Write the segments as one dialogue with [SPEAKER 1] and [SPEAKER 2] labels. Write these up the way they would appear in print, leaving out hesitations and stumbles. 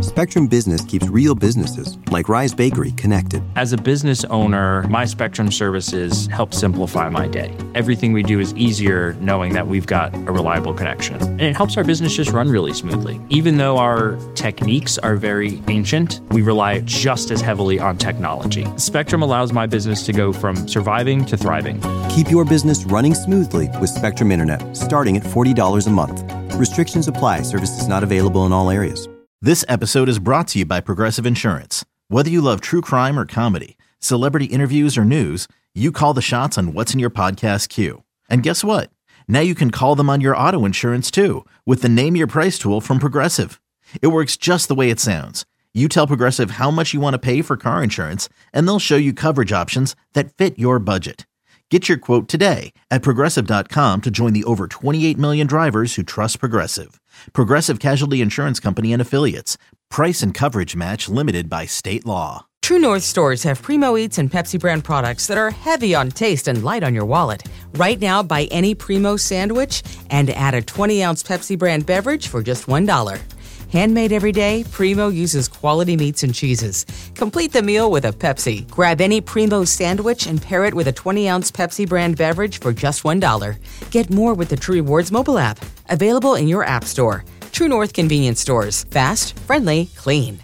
[SPEAKER 1] Spectrum Business keeps real businesses, like Rise Bakery, connected.
[SPEAKER 2] As a business owner, my Spectrum services help simplify my day. Everything we do is easier knowing that we've got a reliable connection. And it helps our business just run really smoothly. Even though our techniques are very ancient, we rely just as heavily on technology. Spectrum allows my business to go from surviving to thriving.
[SPEAKER 1] Keep your business running smoothly with Spectrum Internet, starting at $40 a month. Restrictions apply. Services not available in all areas.
[SPEAKER 3] This episode is brought to you by Progressive Insurance. Whether you love true crime or comedy, celebrity interviews or news, you call the shots on what's in your podcast queue. And guess what? Now you can call them on your auto insurance too with the Name Your Price tool from Progressive. It works just the way it sounds. You tell Progressive how much you want to pay for car insurance, and they'll show you coverage options that fit your budget. Get your quote today at Progressive.com to join the over 28 million drivers who trust Progressive. Progressive Casualty Insurance Company and Affiliates. Price and coverage match limited by state law.
[SPEAKER 4] True North stores have Primo Eats and Pepsi brand products that are heavy on taste and light on your wallet. Right now, buy any Primo sandwich and add a 20-ounce Pepsi brand beverage for just $1. Handmade every day, Primo uses quality meats and cheeses. Complete the meal with a Pepsi. Grab any Primo sandwich and pair it with a 20-ounce Pepsi brand beverage for just $1. Get more with the True Rewards mobile app. Available in your app store. True North convenience stores. Fast, friendly, clean.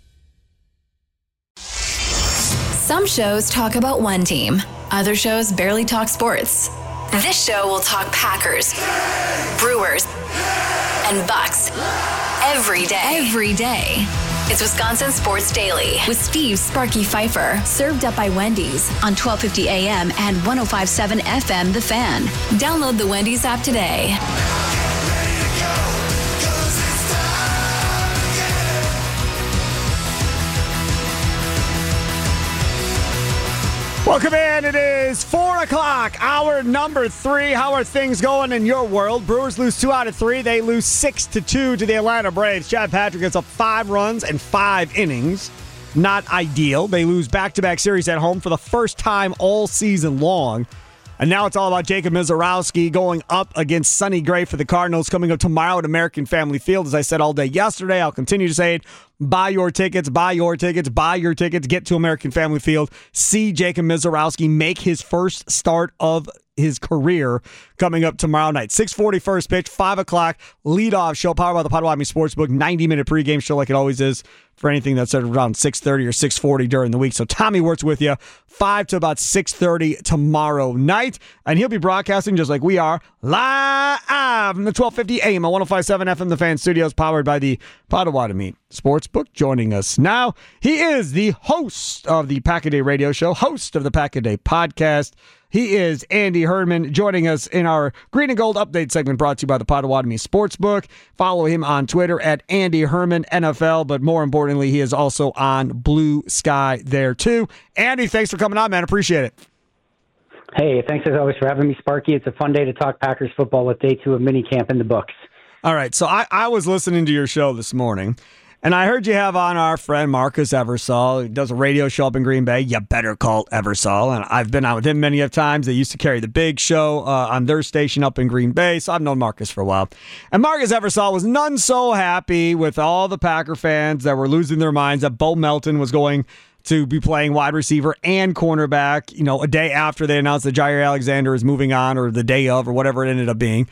[SPEAKER 5] Some shows talk about one team. Other shows barely talk sports. This show will talk Packers, Brewers, and Bucks. Every day. It's Wisconsin Sports Daily with Steve Sparky Pfeiffer, served up by Wendy's on 1250 AM and 105.7 FM The Fan. Download the Wendy's app today.
[SPEAKER 6] Welcome in. It is 4 o'clock, hour number 3. How are things going in your world? Brewers lose 2 out of 3. They lose 6-2 to the Atlanta Braves. Chad Patrick gets up 5 runs and 5 innings. Not ideal. They lose back-to-back series at home for the first time all season long. And now it's all about Jacob Misiorowski going up against Sonny Gray for the Cardinals coming up tomorrow at American Family Field. As I said all day yesterday, I'll continue to say it. Buy your tickets, buy your tickets, buy your tickets. Get to American Family Field. See Jacob Misiorowski make his first start of his career coming up tomorrow night. 6:40 first pitch, 5 o'clock leadoff show powered by the Potawatomi Sportsbook. 90-minute pregame show like it always is for anything that's at around 6:30 or 6:40 during the week. So Tommy Wirtz with you 5 to about 6:30 tomorrow night. And he'll be broadcasting just like we are live from the 1250 AM at 105.7 FM The Fan Studios powered by the Potawatomi Sportsbook. Joining us now, he is the host of the Pack-A-Day Radio Show, host of the Pack-A-Day Podcast. He is Andy Herdman, joining us in our Green and Gold Update segment brought to you by the Potawatomi Sportsbook. Follow him on Twitter at Andy Herman NFL, but more importantly, he is also on Blue Sky there too. Andy, thanks for coming on, man. Appreciate it.
[SPEAKER 7] Hey, thanks as always for having me, Sparky. It's a fun day to talk Packers football with day 2 of minicamp in the books.
[SPEAKER 6] All right, so I was listening to your show this morning, and I heard you have on our friend Marcus Eversole. He does a radio show up in Green Bay. You better call Eversole. And I've been on with him many of times. They used to carry the big show on their station up in Green Bay, so I've known Marcus for a while. And Marcus Eversole was none so happy with all the Packer fans that were losing their minds that Bo Melton was going to be playing wide receiver and cornerback, a day after they announced that Jair Alexander is moving on, or the day of, or whatever it ended up being.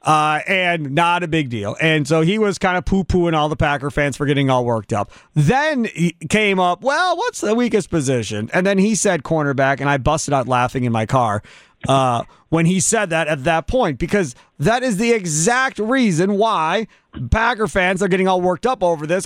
[SPEAKER 6] And not a big deal. And so he was kind of poo-pooing all the Packer fans for getting all worked up. Then he came up, well, what's the weakest position? And then he said cornerback, and I busted out laughing in my car when he said that at that point, because that is the exact reason why Packer fans are getting all worked up over this,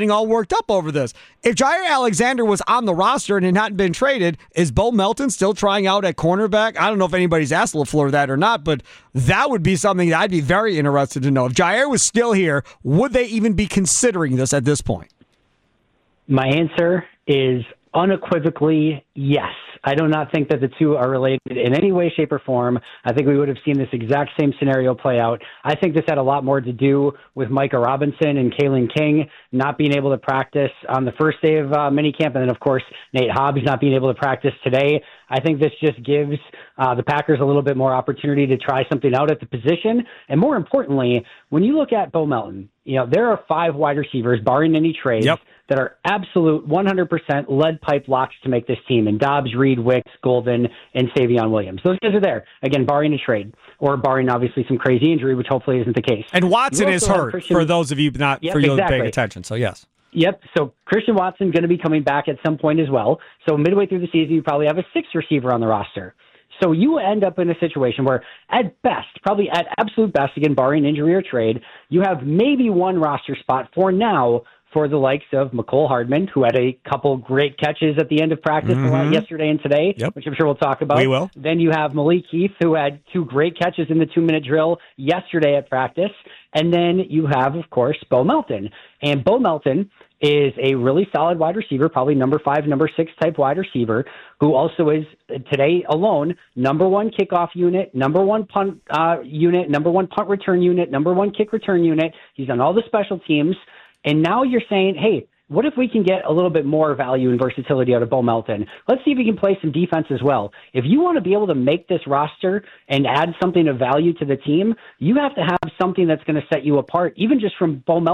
[SPEAKER 6] If Jair Alexander was on the roster and had not been traded, is Bo Melton still trying out at cornerback? I don't know if anybody's asked LaFleur that or not, but that would be something that I'd be very interested to know. If Jair was still here, would they even be considering this at this point?
[SPEAKER 7] My answer is unequivocally yes. I do not think that the two are related in any way, shape, or form. I think we would have seen this exact same scenario play out. I think this had a lot more to do with Micah Robinson and Kalen King not being able to practice on the first day of minicamp, and then, of course, Nate Hobbs not being able to practice today. I think this just gives the Packers a little bit more opportunity to try something out at the position. And more importantly, when you look at Bo Melton, there are 5 wide receivers, barring any trades, that are absolute 100% lead pipe locks to make this team. And Dobbs, Reed, Wicks, Golden, and Savion Williams. Those guys are there. Again, barring a trade or barring obviously some crazy injury, which hopefully isn't the case.
[SPEAKER 6] And Watson is hurt for those of you paying attention. So yes.
[SPEAKER 7] Yep. So Christian Watson going to be coming back at some point as well. So midway through the season, you probably have a 6th receiver on the roster. So you end up in a situation where, at best, probably at absolute best, again, barring injury or trade, you have maybe 1 roster spot for now for the likes of Mecole Hardman, who had a couple great catches at the end of practice yesterday and today, which I'm sure we'll talk about.
[SPEAKER 6] We will.
[SPEAKER 7] Then you have Malik Heath, who had 2 great catches in the 2-minute drill yesterday at practice. And then you have, of course, Bo Melton. And Bo Melton is a really solid wide receiver, probably number 5, number 6 type wide receiver, who also is, today alone, number 1 kickoff unit, number 1 punt unit, number 1 punt return unit, number 1 kick return unit. He's on all the special teams. And now you're saying, hey, what if we can get a little bit more value and versatility out of Bo Melton? Let's see if he can play some defense as well. If you want to be able to make this roster and add something of value to the team, you have to have something that's going to set you apart, even just from from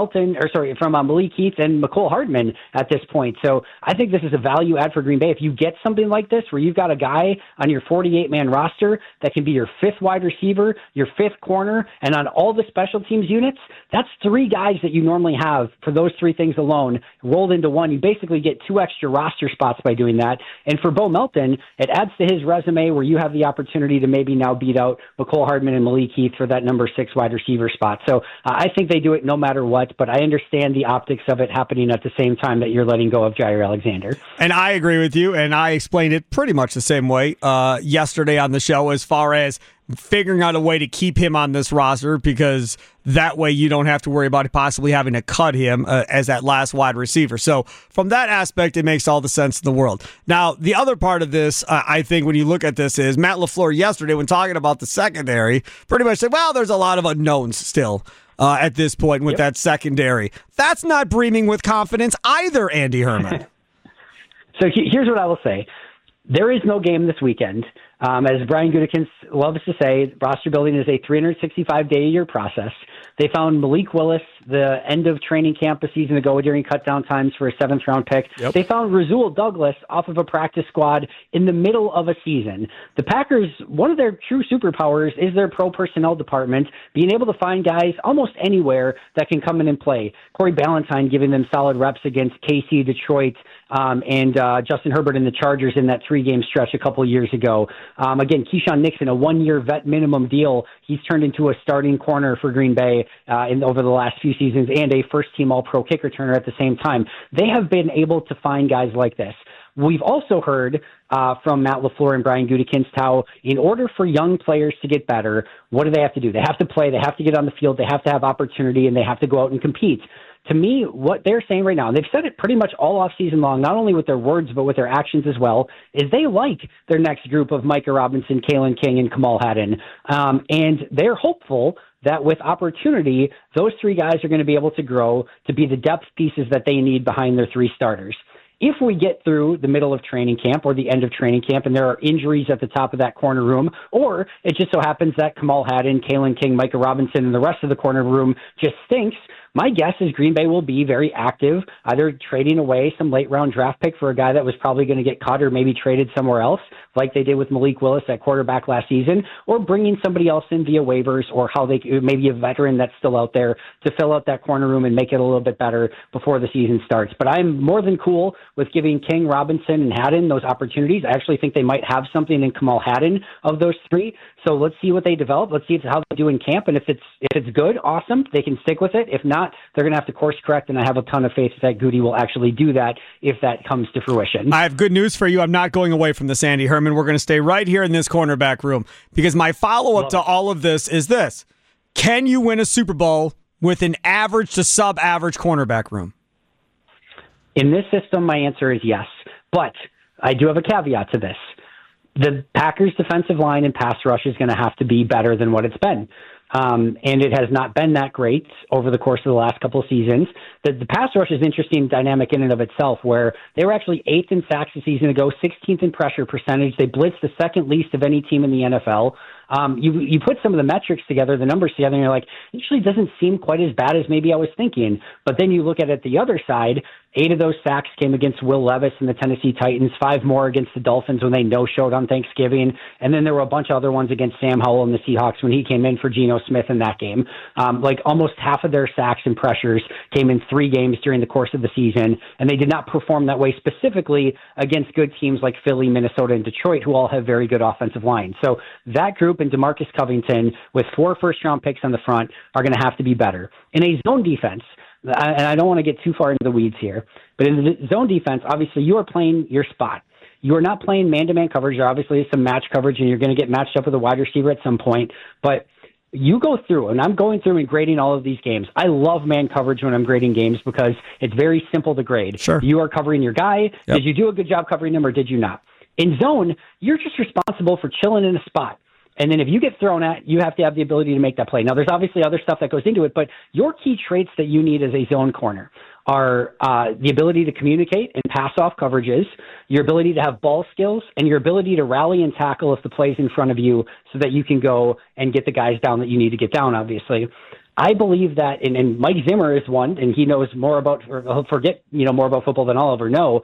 [SPEAKER 7] Malik Heath and Mecole Hardman at this point. So I think this is a value add for Green Bay. If you get something like this, where you've got a guy on your 48-man roster that can be your 5th wide receiver, your 5th corner, and on all the special teams units, that's 3 guys that you normally have for those 3 things alone rolled into one. You basically get 2 extra roster spots by doing that. And for Bo Melton, it adds to his resume where you have the opportunity to maybe now beat out Mecole Hardman and Malik Heath for that number 6 wide receiver spot. So I think they do it no matter what, but I understand the optics of it happening at the same time that you're letting go of Jair Alexander.
[SPEAKER 6] And I agree with you, and I explained it pretty much the same way yesterday on the show, as far as figuring out a way to keep him on this roster, because that way you don't have to worry about possibly having to cut him as that last wide receiver. So from that aspect, it makes all the sense in the world. Now, the other part of this, I think when you look at this, is Matt LaFleur yesterday, when talking about the secondary, pretty much said, well, there's a lot of unknowns still at this point with that secondary. That's not breathing with confidence either, Andy Herman.
[SPEAKER 7] So here's what I will say. There is no game this weekend. As Brian Gutekunst loves to say, roster building is a 365-day-a-year process. They found Malik Willis the end of training camp a season ago during cut-down times for a 7th-round pick. Yep. They found Rasul Douglas off of a practice squad in the middle of a season. The Packers, one of their true superpowers is their pro personnel department, being able to find guys almost anywhere that can come in and play. Corey Ballantyne giving them solid reps against KC, Detroit, and Justin Herbert and the Chargers in that 3-game stretch a couple years ago. Again, Keyshawn Nixon, a 1-year vet minimum deal. He's turned into a starting corner for Green Bay over the last few seasons, and a first-team All-Pro kick returner at the same time. They have been able to find guys like this. We've also heard from Matt LaFleur and Brian Gutekunst how, in order for young players to get better, what do they have to do? They have to play, they have to get on the field, they have to have opportunity, and they have to go out and compete. To me, what they're saying right now, and they've said it pretty much all off season long, not only with their words but with their actions as well, is they like their next group of Micah Robinson, Kalen King, and Kamal Hadden. And they're hopeful that with opportunity, those 3 guys are going to be able to grow to be the depth pieces that they need behind their 3 starters. If we get through the middle of training camp or the end of training camp and there are injuries at the top of that corner room, or it just so happens that Kamal Hadden, Kalen King, Micah Robinson, and the rest of the corner room just stinks, my guess is Green Bay will be very active, either trading away some late-round draft pick for a guy that was probably going to get cut or maybe traded somewhere else, like they did with Malik Willis at quarterback last season, or bringing somebody else in via waivers, or how they maybe a veteran that's still out there to fill out that corner room and make it a little bit better before the season starts. But I'm more than cool with giving King, Robinson, and Hadden those opportunities. I actually think they might have something in Kamal Hadden of those 3. So let's see what they develop. Let's see how they do in camp. And if it's good, awesome. They can stick with it. If not, they're going to have to course correct. And I have a ton of faith that Goody will actually do that if that comes to fruition.
[SPEAKER 6] I have good news for you. I'm not going away from this, Andy Herman. We're going to stay right here in this cornerback room, because my follow-up to all of this is this. Can you win a Super Bowl with an average to sub-average cornerback room?
[SPEAKER 7] In this system, my answer is yes. But I do have a caveat to this. The Packers' defensive line and pass rush is going to have to be better than what it's been. And it has not been that great over the course of the last couple of seasons. The pass rush is an interesting dynamic in and of itself, where they were actually 8th in sacks a season ago, 16th in pressure percentage. They blitzed the second least of any team in the NFL. You put some of the metrics together, the numbers together, and you're like, it actually doesn't seem quite as bad as maybe I was thinking. But then you look at it the other side. 8 of those sacks came against Will Levis and the Tennessee Titans, 5 more against the Dolphins when they no-showed on Thanksgiving, and then there were a bunch of other ones against Sam Howell and the Seahawks when he came in for Geno Smith in that game. Like almost half of their sacks and pressures came in 3 games during the course of the season, and they did not perform that way specifically against good teams like Philly, Minnesota, and Detroit, who all have very good offensive lines. So that group and DeMarcus Covington with 4 first-round picks on the front are going to have to be better. In a zone defense, and I don't want to get too far into the weeds here, but in the zone defense, obviously you are playing your spot. You are not playing man-to-man coverage. There obviously is some match coverage, and you're going to get matched up with a wide receiver at some point. But you go through, and I'm going through and grading all of these games. I love man coverage when I'm grading games because it's very simple to grade.
[SPEAKER 6] Sure.
[SPEAKER 7] You are covering your guy.
[SPEAKER 6] Yep.
[SPEAKER 7] Did you do a good job covering him, or did you not? In zone, you're just responsible for chilling in a spot. And then if you get thrown at, you have to have the ability to make that play. Now, there's obviously other stuff that goes into it, but your key traits that you need as a zone corner are the ability to communicate and pass off coverages, your ability to have ball skills, and your ability to rally and tackle if the play's in front of you so that you can go and get the guys down that you need to get down, obviously. I believe that, and Mike Zimmer is one, and he knows more about, or he'll forget, more about football than I'll ever know.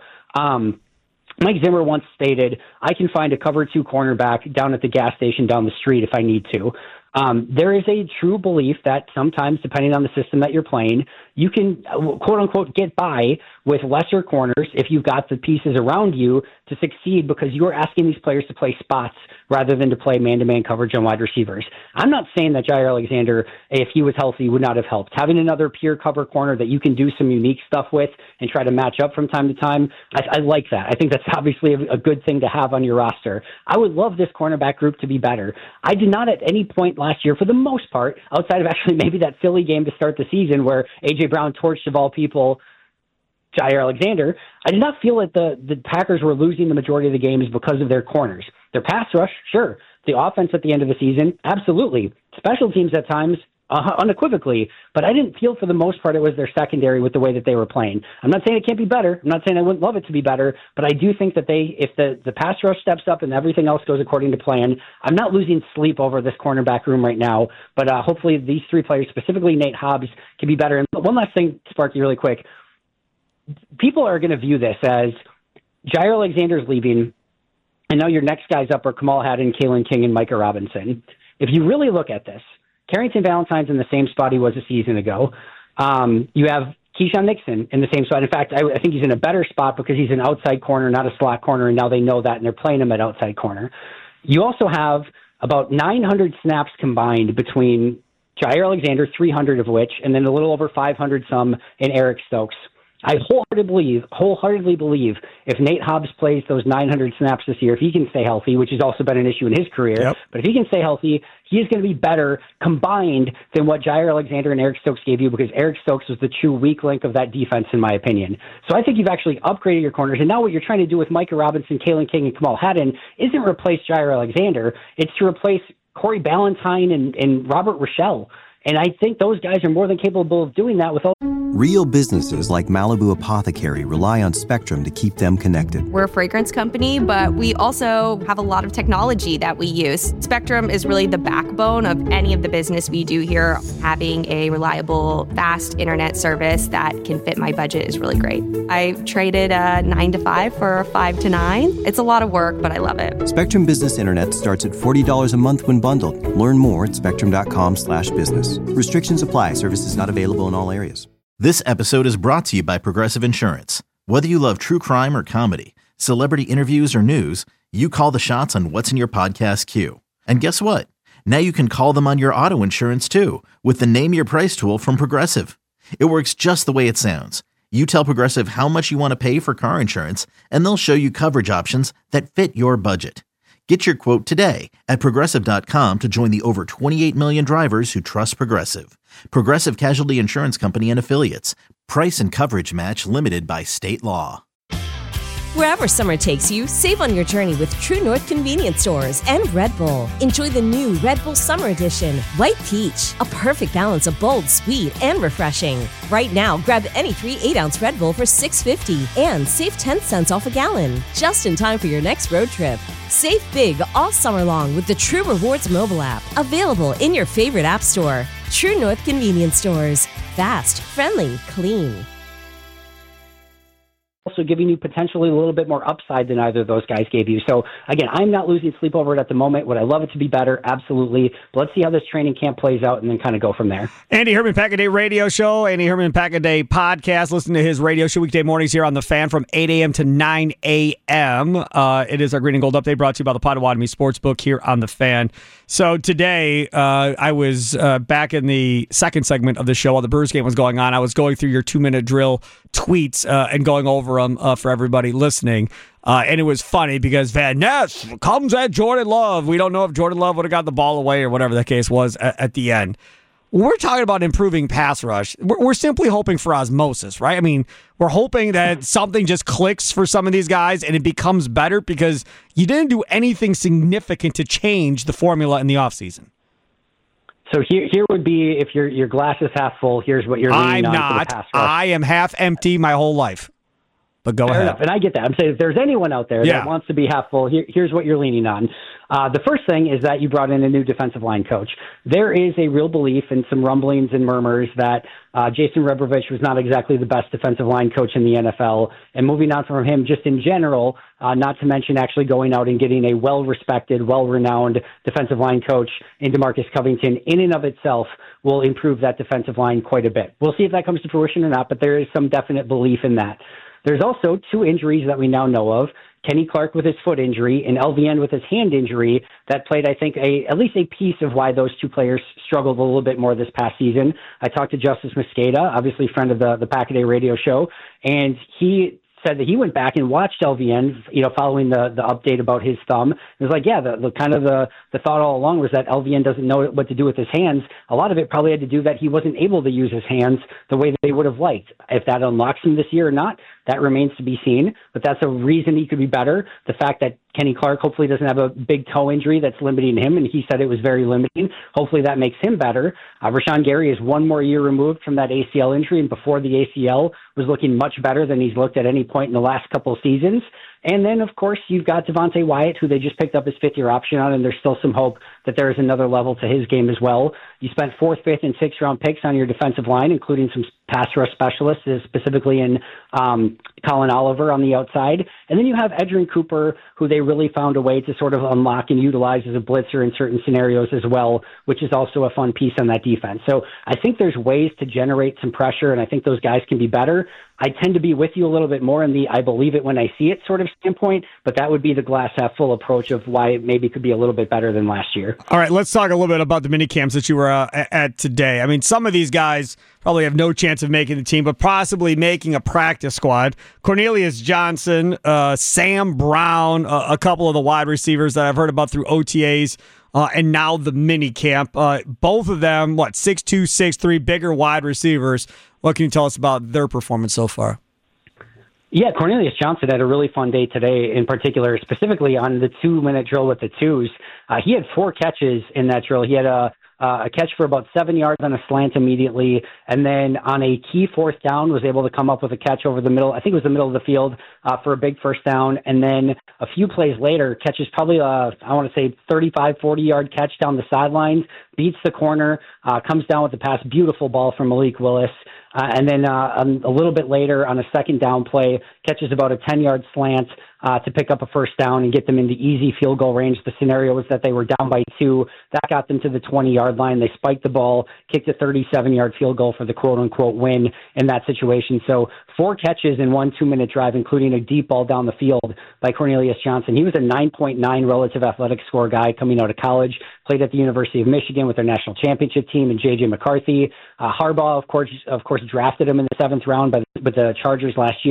[SPEAKER 7] Mike Zimmer once stated, I can find a cover 2 cornerback down at the gas station down the street if I need to. There is a true belief that sometimes, depending on the system that you're playing, you can, quote unquote, get by with lesser corners if you've got the pieces around you to succeed because you're asking these players to play spots rather than to play man-to-man coverage on wide receivers. I'm not saying that Jair Alexander, if he was healthy, would not have helped. Having another pure cover corner that you can do some unique stuff with and try to match up from time to time, I like that. I think that's obviously a good thing to have on your roster. I would love this cornerback group to be better. I did not at any point last year, for the most part, outside of actually maybe that Philly game to start the season where A.J. Brown torched, of all people, Jair Alexander, I did not feel that the Packers were losing the majority of the games because of their corners. Their pass rush, sure. The offense at the end of the season, absolutely. Special teams at times, unequivocally. But I didn't feel for the most part it was their secondary with the way that they were playing. I'm not saying it can't be better. I'm not saying I wouldn't love it to be better. But I do think that if the pass rush steps up and everything else goes according to plan, I'm not losing sleep over this cornerback room right now. But hopefully these 3 players, specifically Nate Hobbs, can be better. And one last thing, Sparky, really quick. People are going to view this as Jair Alexander's leaving, and now your next guys up are Kamal Haddon, Kalen King, and Micah Robinson. If you really look at this, Carrington Valentine's in the same spot he was a season ago. You have Keyshawn Nixon in the same spot. In fact, I think he's in a better spot because he's an outside corner, not a slot corner, and now they know that, and they're playing him at outside corner. You also have about 900 snaps combined between Jair Alexander, 300 of which, and then a little over 500 some in Eric Stokes. I wholeheartedly believe if Nate Hobbs plays those 900 snaps this year, if he can stay healthy, which has also been an issue in his career, but if he can stay healthy, he is going to be better combined than what Jair Alexander and Eric Stokes gave you because Eric Stokes was the true weak link of that defense, in my opinion. So I think you've actually upgraded your corners, and now what you're trying to do with Micah Robinson, Kalen King, and Kamal Haddon isn't replace Jair Alexander. It's to replace Corey Ballantyne and Robert Rochelle. And I think those guys are more than capable of doing that with all.
[SPEAKER 1] Real businesses like Malibu Apothecary rely on Spectrum to keep them connected.
[SPEAKER 8] We're a fragrance company, but we also have a lot of technology that we use. Spectrum is really the backbone of any of the business we do here. Having a reliable, fast internet service that can fit my budget is really great. I traded a 9 to 5 for a 5 to 9. It's a lot of work, but I love it.
[SPEAKER 1] Spectrum Business Internet starts at $40 a month when bundled. Learn more at spectrum.com/business. Restrictions apply. Services not available in all areas.
[SPEAKER 3] This episode is brought to you by Progressive Insurance. Whether you love true crime or comedy, celebrity interviews or news, you call the shots on what's in your podcast queue. And guess what? Now you can call them on your auto insurance too with the Name Your Price tool from Progressive. It works just the way it sounds. You tell Progressive how much you want to pay for car insurance, and they'll show you coverage options that fit your budget. Get your quote today at Progressive.com to join the over 28 million drivers who trust Progressive. Progressive Casualty Insurance Company and Affiliates. Price and coverage match limited by state law.
[SPEAKER 9] Wherever summer takes you, save on your journey with True North Convenience Stores and Red Bull. Enjoy the new Red Bull Summer Edition, White Peach, a perfect balance of bold, sweet, and refreshing. Right now, grab any 3 8-ounce Red Bull for $6.50 and save 10 cents off a gallon. Just in time for your next road trip. Save big all summer long with the True Rewards mobile app, available in your favorite app store. True North Convenience Stores. Fast, friendly, clean.
[SPEAKER 7] Also giving you potentially a little bit more upside than either of those guys gave you. So, again, I'm not losing sleep over it at the moment. Would I love it to be better? Absolutely. But let's see how this training camp plays out and then kind of go from there.
[SPEAKER 6] Andy Herman Pack a Day radio show, Andy Herman Pack a Day podcast. Listen to his radio show weekday mornings here on The Fan from 8 a.m. to 9 a.m. It is our Green and Gold Update brought to you by the Potawatomi Sportsbook here on The Fan. So today, I was back in the second segment of the show while the Brewers game was going on. I was going through your 2-minute drill tweets and going over them for everybody listening. And it was funny because Van Ness comes at Jordan Love. We don't know if Jordan Love would have got the ball away or whatever the case was at the end. We're talking about improving pass rush. We're simply hoping for osmosis, right? I mean, we're hoping that something just clicks for some of these guys and it becomes better because you didn't do anything significant to change the formula in the offseason.
[SPEAKER 7] So here would be, if your glass is half full, here's what you're leaning on for the pass rush.
[SPEAKER 6] I am half empty my whole life. But go ahead.
[SPEAKER 7] Enough. And I get that. I'm saying if there's anyone out there that wants to be half full, here's what you're leaning on. The first thing is that you brought in a new defensive line coach. There is a real belief and some rumblings and murmurs that Jason Rebrovich was not exactly the best defensive line coach in the NFL. And moving on from him just in general, not to mention actually going out and getting a well-respected, well-renowned defensive line coach in DeMarcus Covington in and of itself will improve that defensive line quite a bit. We'll see if that comes to fruition or not, but there is some definite belief in that. There's also 2 injuries that we now know of. Kenny Clark with his foot injury and LVN with his hand injury that played, I think, at least a piece of why those 2 players struggled a little bit more this past season. I talked to Justice Mosqueda, obviously friend of the Pack-A-Day radio show, and he said that he went back and watched LVN, following the update about his thumb. It was like, the thought all along was that LVN doesn't know what to do with his hands. A lot of it probably had to do that he wasn't able to use his hands the way that they would have liked. If that unlocks him this year or not, that remains to be seen, but that's a reason he could be better. The fact that Kenny Clark hopefully doesn't have a big toe injury that's limiting him, and he said it was very limiting. Hopefully that makes him better. Rashawn Gary is 1 more year removed from that ACL injury, and before the ACL was looking much better than he's looked at any point in the last couple of seasons. And then, of course, you've got Devontae Wyatt, who they just picked up his 5th-year option on, and there's still some hope that there is another level to his game as well. You spent 4th, 5th, and 6th-round picks on your defensive line, including some pass rush specialists, specifically in Colin Oliver on the outside. And then you have Edgerrin Cooper, who they really found a way to sort of unlock and utilize as a blitzer in certain scenarios as well, which is also a fun piece on that defense. So I think there's ways to generate some pressure, and I think those guys can be better. I tend to be with you a little bit more in the I believe it when I see it sort of standpoint, but that would be the glass half full approach of why it maybe could be a little bit better than last year.
[SPEAKER 6] All right, let's talk a little bit about the mini camps that you were at today. I mean, some of these guys probably have no chance of making the team, but possibly making a practice squad. Cornelius Johnson, Sam Brown, a couple of the wide receivers that I've heard about through OTAs, and now the mini camp. Both of them, 6'2", 6'3", bigger wide receivers. What can you tell us about their performance so far?
[SPEAKER 7] Yeah, Cornelius Johnson had a really fun day today, in particular, specifically on the 2-minute drill with the twos. He had 4 catches in that drill. He had a catch for about 7 yards on a slant immediately, and then on a key 4th down was able to come up with a catch over the middle. I think it was the middle of the field for a big 1st down, and then a few plays later catches probably I want to say 35, 40-yard catch down the sidelines, beats the corner, comes down with the pass, beautiful ball from Malik Willis. And then a little bit later on a 2nd down play, catches about a 10-yard slant to pick up a 1st down and get them into easy field goal range. The scenario was that they were down by 2. That got them to the 20-yard line. They spiked the ball, kicked a 37-yard field goal for the quote-unquote win in that situation. So 4 catches in 1 2-minute drive, including a deep ball down the field by Cornelius Johnson. He was a 9.9 relative athletic score guy coming out of college, played at the University of Michigan with their national championship team and J.J. McCarthy. Harbaugh, of course, drafted him in the 7th round with the Chargers last year.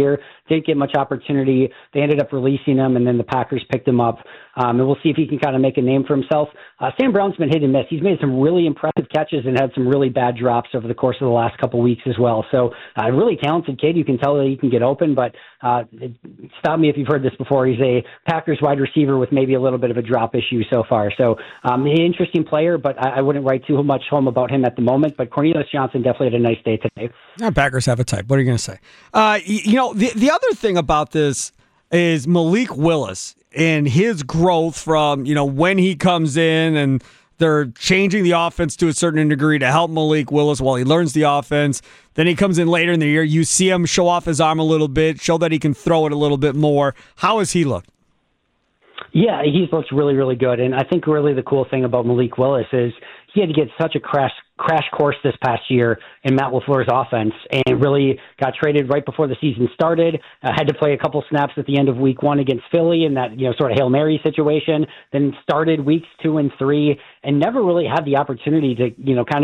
[SPEAKER 7] didn't get much opportunity. They ended up releasing him, and then the Packers picked him up. And we'll see if he can kind of make a name for himself. Sam Brown's been hit and miss. He's made some really impressive catches and had some really bad drops over the course of the last couple weeks as well. So a really talented kid. You can tell that he can get open, but stop me if you've heard this before. He's a Packers wide receiver with maybe a little bit of a drop issue so far. So an interesting player, but I wouldn't write too much home about him at the moment. But Cornelius Johnson definitely had a nice day today.
[SPEAKER 6] Yeah, Packers have a type. What are you going to say? The other thing about this is Malik Willis and his growth from, when he comes in and they're changing the offense to a certain degree to help Malik Willis while he learns the offense. Then he comes in later in the year. You see him show off his arm a little bit, show that he can throw it a little bit more. How has he looked?
[SPEAKER 7] Yeah, he's looked really, really good. And I think really the cool thing about Malik Willis is he had to get such a crash course this past year in Matt LaFleur's offense and really got traded right before the season started, had to play a couple snaps at the end of week 1 against Philly in that, sort of Hail Mary situation, then started weeks 2 and 3 and never really had the opportunity to,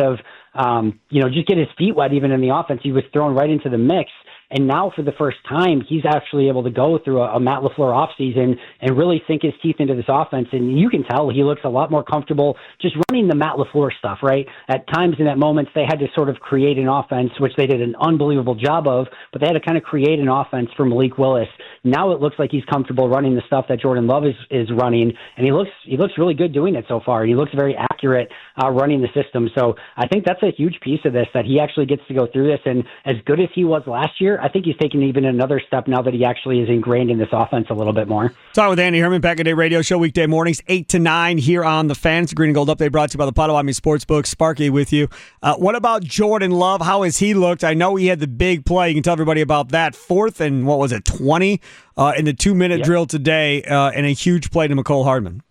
[SPEAKER 7] just get his feet wet even in the offense. He was thrown right into the mix. And now for the first time, he's actually able to go through a Matt LaFleur offseason and really sink his teeth into this offense. And you can tell he looks a lot more comfortable just running the Matt LaFleur stuff, right? At times and at moments, they had to sort of create an offense, which they did an unbelievable job of, but they had to kind of create an offense for Malik Willis. Now it looks like he's comfortable running the stuff that Jordan Love is running, and he looks really good doing it so far. He looks very accurate running the system. So I think that's a huge piece of this, that he actually gets to go through this. And as good as he was last year, I think he's taken even another step now that he actually is ingrained in this offense a little bit more.
[SPEAKER 6] Talking with Andy Herman, Pack a Day Radio Show, weekday mornings, 8 to 9 here on The Fan. It's a Green and Gold Update brought to you by the Potawatomi Sportsbook. Sparky with you. What about Jordan Love? How has he looked? I know he had the big play. You can tell everybody about that. 4th and, 20 in the 2-minute drill today, and a huge play to Mecole Hardman.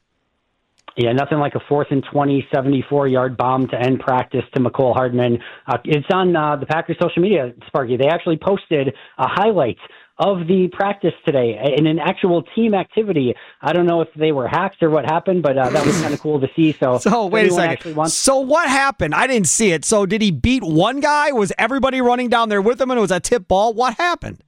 [SPEAKER 7] Yeah, nothing like a 4th and 20, 74-yard bomb to end practice to Mecole Hardman. It's on the Packers social media, Sparky. They actually posted a highlight of the practice today in an actual team activity. I don't know if they were hacked or what happened, but that was kind of cool to see. So
[SPEAKER 6] wait a second. So what happened? I didn't see it. So did he beat one guy? Was everybody running down there with him and it was a tip ball? What happened?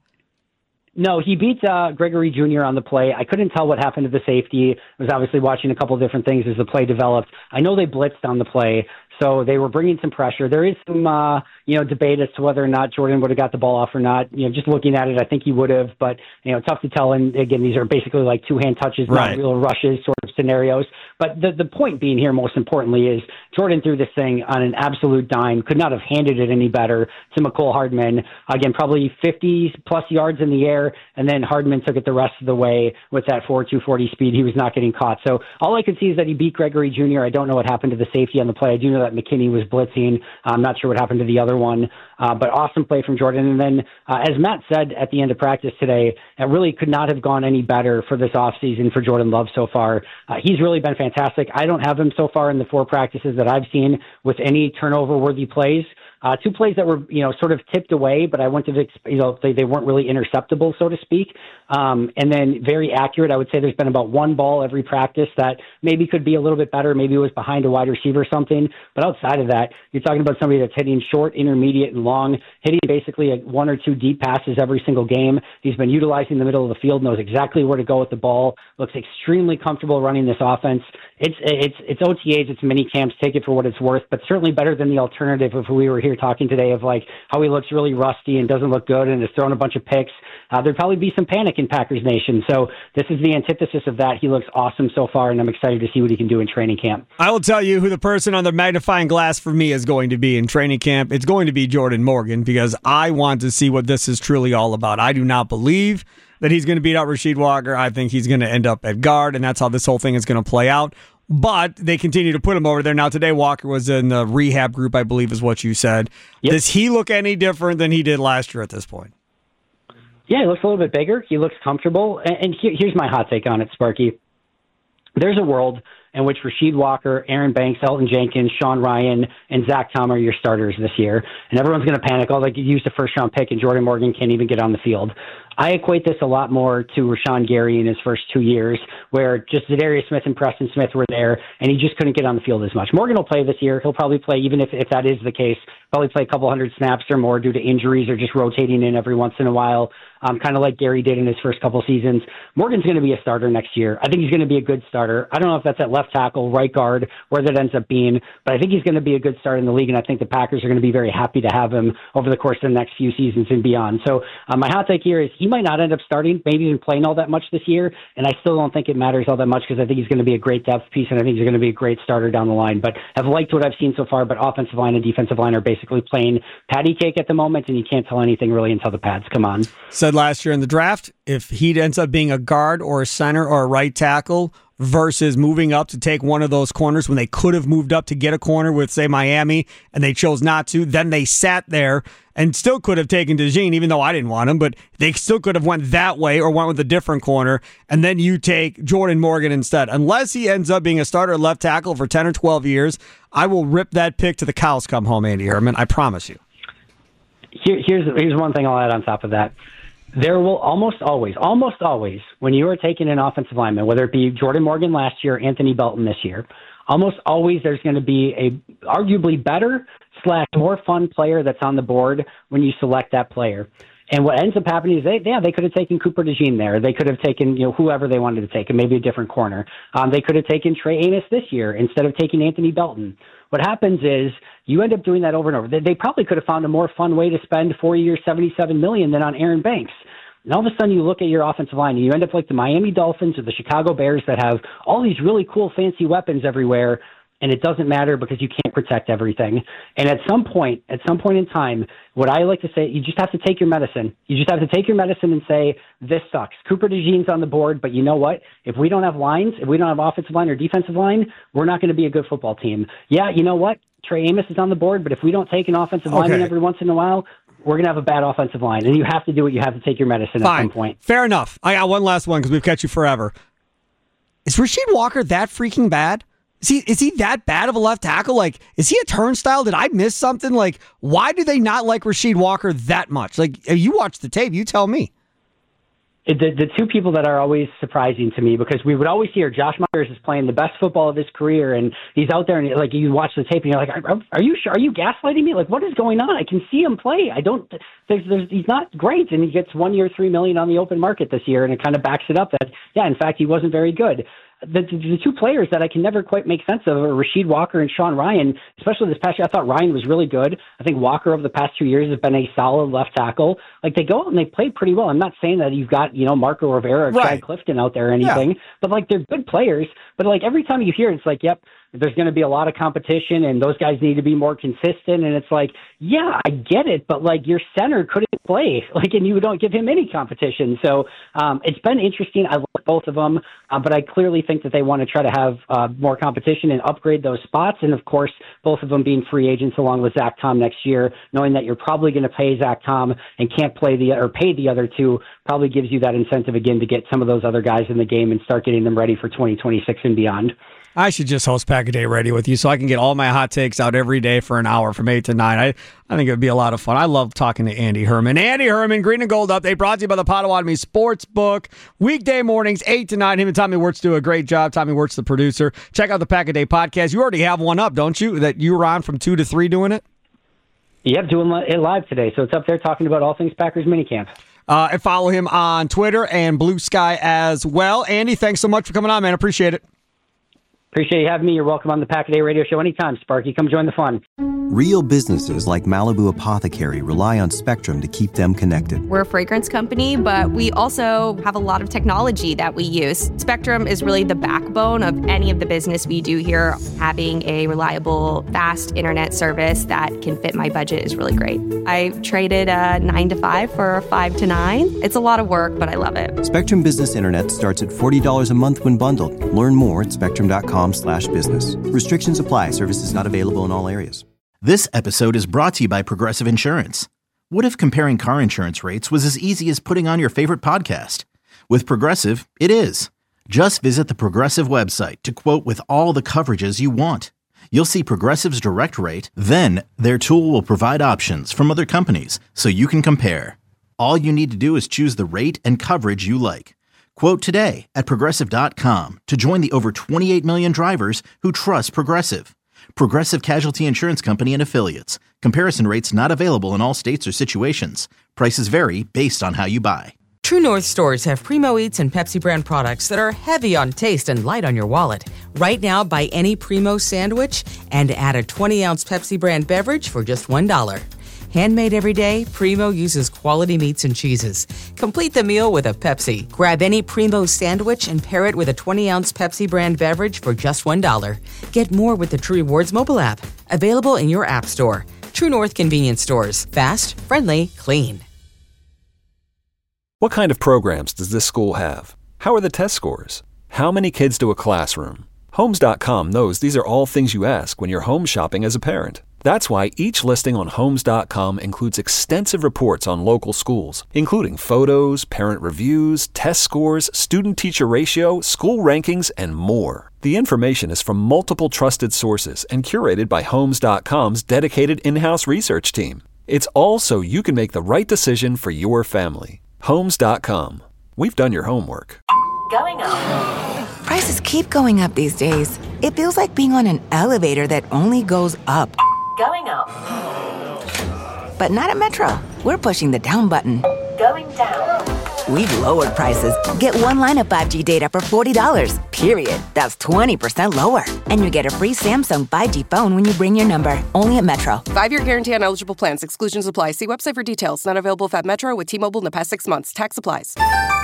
[SPEAKER 7] No, he beat Gregory Jr. on the play. I couldn't tell what happened to the safety. I was obviously watching a couple of different things as the play developed. I know they blitzed on the play, so they were bringing some pressure. There is some, debate as to whether or not Jordan would have got the ball off or not. Just looking at it, I think he would have, but, tough to tell. And again, these are basically like two-hand touches, not real rushes sort of scenarios. But the point being here, most importantly, is Jordan threw this thing on an absolute dime, could not have handed it any better to Mecole Hardman. Again, probably 50-plus yards in the air, and then Hardman took it the rest of the way with that 4.240 speed. He was not getting caught. So all I could see is that he beat Gregory Jr. I don't know what happened to the safety on the play. I do know that McKinney was blitzing. I'm not sure what happened to the other one, but awesome play from Jordan. And then, as Matt said at the end of practice today, it really could not have gone any better for this offseason for Jordan Love so far. He's really been fantastic. I don't have him so far in the 4 practices that I've seen with any turnover-worthy plays. 2 plays that were, sort of tipped away, but I went to, they weren't really interceptable, so to speak. And then very accurate. I would say there's been about 1 ball every practice that maybe could be a little bit better. Maybe it was behind a wide receiver or something. But outside of that, you're talking about somebody that's hitting short, intermediate, and long, hitting basically 1 or 2 deep passes every single game. He's been utilizing the middle of the field, knows exactly where to go with the ball, looks extremely comfortable running this offense. It's OTAs, it's mini camps, take it for what it's worth, but certainly better than the alternative if we were here talking today of like how he looks really rusty and doesn't look good and is throwing a bunch of picks. There'd probably be some panic in Packers Nation. So this is the antithesis of that. He looks awesome so far, and I'm excited to see what he can do in training camp.
[SPEAKER 6] I will tell you who the person on the magnifying glass for me is going to be in training camp. It's going to be Jordan Morgan, because I want to see what this is truly all about. I do not believe that he's going to beat out Rasheed Walker. I think he's going to end up at guard, and that's how this whole thing is going to play out. But they continue to put him over there. Now, today, Walker was in the rehab group, I believe is what you said. Yep. Does he look any different than he did last year at this point?
[SPEAKER 7] Yeah, he looks a little bit bigger. He looks comfortable. And here's my hot take on it, Sparky. There's a world in which Rasheed Walker, Aaron Banks, Elton Jenkins, Sean Ryan, and Zach Tom are your starters this year. And everyone's going to panic. Oh, they could use the first-round pick, and Jordan Morgan can't even get on the field. I equate this a lot more to Rashawn Gary in his first 2 years, where just Zadarius Smith and Preston Smith were there, and he just couldn't get on the field as much. Morgan will play this year. He'll probably play, even if that is the case, probably play a couple hundred snaps or more due to injuries or just rotating in every once in a while, kind of like Gary did in his first couple seasons. Morgan's going to be a starter next year. I think he's going to be a good starter. I don't know if that's at left tackle, right guard, where that ends up being, but I think he's going to be a good starter in the league, and I think the Packers are going to be very happy to have him over the course of the next few seasons and beyond. So my hot take here is he might not end up starting, maybe even playing all that much this year, and I still don't think it matters all that much because I think he's going to be a great depth piece, and I think he's going to be a great starter down the line. But I've liked what I've seen so far, but offensive line and defensive line are basically playing patty cake at the moment, and you can't tell anything really until the pads come on.
[SPEAKER 6] Said last year in the draft, if he ends up being a guard or a center or a right tackle versus moving up to take one of those corners when they could have moved up to get a corner with, say, Miami, and they chose not to, then they sat there and still could have taken DeJean, even though I didn't want him, but they still could have went that way or went with a different corner, and then you take Jordan Morgan instead. Unless he ends up being a starter at left tackle for 10 or 12 years, I will rip that pick to the cows come home, Andy Herman. I promise you.
[SPEAKER 7] Here's one thing I'll add on top of that. There will almost always, when you are taking an offensive lineman, whether it be Jordan Morgan last year, Anthony Belton this year, almost always there's going to be a arguably better / more fun player that's on the board when you select that player. And what ends up happening is they could have taken Cooper DeJean there. They could have taken whoever they wanted to take, and maybe a different corner. They could have taken Trey Amos this year instead of taking Anthony Belton. What happens is you end up doing that over and over. They probably could have found a more fun way to spend 4 years, $77 million than on Aaron Banks. And all of a sudden you look at your offensive line and you end up like the Miami Dolphins or the Chicago Bears that have all these really cool fancy weapons everywhere, and it doesn't matter because you can't protect everything. And at some point in time, what I like to say, you just have to take your medicine. You just have to take your medicine and say, this sucks. Cooper DeJean's on the board, but you know what? If we don't have lines, if we don't have offensive line or defensive line, we're not going to be a good football team. Yeah, you know what? Trey Amos is on the board, but if we don't take an offensive lineman every once in a while, we're going to have a bad offensive line. And you have to do it. You have to take your medicine at some point.
[SPEAKER 6] Fair enough. I got one last one because we've kept you forever. Is Rasheed Walker that freaking bad? Is he that bad of a left tackle? Like, is he a turnstile? Did I miss something? Like, why do they not like Rasheed Walker that much? Like, if you watch the tape, you tell me.
[SPEAKER 7] The two people that are always surprising to me, because we would always hear Josh Myers is playing the best football of his career, and he's out there, and like you watch the tape, and you're like, are you sure? Are you gaslighting me? Like, what is going on? I can see him play. He's not great, and he gets 1 year, $3 million on the open market this year, and it kind of backs it up that, yeah, in fact, he wasn't very good. The two players that I can never quite make sense of are Rasheed Walker and Sean Ryan, especially this past year. I thought Ryan was really good. I think Walker over the past 2 years has been a solid left tackle. Like, they go out and they play pretty well. I'm not saying that you've got, Marco Rivera or Chad Clifton out there or anything, but like, they're good players. But like, every time you hear it, it's like, yep, there's going to be a lot of competition and those guys need to be more consistent. And it's like, yeah, I get it, but like, your center couldn't play, like, and you don't give him any competition. So it's been interesting. I like both of them, but I clearly think that they want to try to have more competition and upgrade those spots. And of course, both of them being free agents along with Zach Tom next year, knowing that you're probably going to pay Zach Tom and can't pay the other two, probably gives you that incentive again to get some of those other guys in the game and start getting them ready for 2026 and beyond.
[SPEAKER 6] I should just host Pack a Day Ready with you so I can get all my hot takes out every day for an hour from 8 to 9. I think it would be a lot of fun. I love talking to Andy Herman. Andy Herman, Green and Gold Update, brought to you by the Potawatomi Sportsbook. Weekday mornings, 8 to 9. Him and Tommy Wirtz do a great job. Tommy Wirtz, the producer. Check out the Pack a Day podcast. You already have one up, don't you, that you were on from 2 to 3 doing it?
[SPEAKER 7] Yep, doing it live today. So it's up there talking about all things Packers minicamp.
[SPEAKER 6] And follow him on Twitter and Blue Sky as well. Andy, thanks so much for coming on, man. Appreciate it.
[SPEAKER 7] Appreciate you having me. You're welcome on the Pack a Day Radio Show anytime, Sparky. Come join the fun.
[SPEAKER 1] Real businesses like Malibu Apothecary rely on Spectrum to keep them connected.
[SPEAKER 8] We're a fragrance company, but we also have a lot of technology that we use. Spectrum is really the backbone of any of the business we do here. Having a reliable, fast internet service that can fit my budget is really great. I traded a 9 to 5 for a 5 to 9. It's a lot of work, but I love it.
[SPEAKER 1] Spectrum Business Internet starts at $40 a month when bundled. Learn more at spectrum.com/business. Restrictions apply. Services not available in all areas.
[SPEAKER 3] This episode is brought to you by Progressive Insurance. What if comparing car insurance rates was as easy as putting on your favorite podcast? With Progressive, it is. Just visit the Progressive website to quote with all the coverages you want. You'll see Progressive's direct rate, then their tool will provide options from other companies so you can compare. All you need to do is choose the rate and coverage you like. Quote today at Progressive.com to join the over 28 million drivers who trust Progressive. Progressive Casualty Insurance Company and Affiliates. Comparison rates not available in all states or situations. Prices vary based on how you buy.
[SPEAKER 4] True North stores have Primo Eats and Pepsi brand products that are heavy on taste and light on your wallet. Right now, buy any Primo sandwich and add a 20-ounce Pepsi brand beverage for just $1. Handmade every day, Primo uses quality meats and cheeses. Complete the meal with a Pepsi. Grab any Primo sandwich and pair it with a 20-ounce Pepsi brand beverage for just $1. Get more with the True Rewards mobile app. Available in your app store. True North convenience stores. Fast, friendly, clean.
[SPEAKER 10] What kind of programs does this school have? How are the test scores? How many kids do a classroom? Homes.com knows these are all things you ask when you're home shopping as a parent. That's why each listing on Homes.com includes extensive reports on local schools, including photos, parent reviews, test scores, student-teacher ratio, school rankings, and more. The information is from multiple trusted sources and curated by Homes.com's dedicated in-house research team. It's all so you can make the right decision for your family. Homes.com. We've done your homework.
[SPEAKER 11] Going up. Prices keep going up these days. It feels like being on an elevator that only goes up. Going up. But not at Metro. We're pushing the down button. Going down. We've lowered prices. Get one line of 5G data for $40, period. That's 20% lower. And you get a free Samsung 5G phone when you bring your number. Only at Metro.
[SPEAKER 12] 5-year guarantee on eligible plans. Exclusions apply. See website for details. Not available at Metro with T-Mobile in the past 6 months. Tax applies.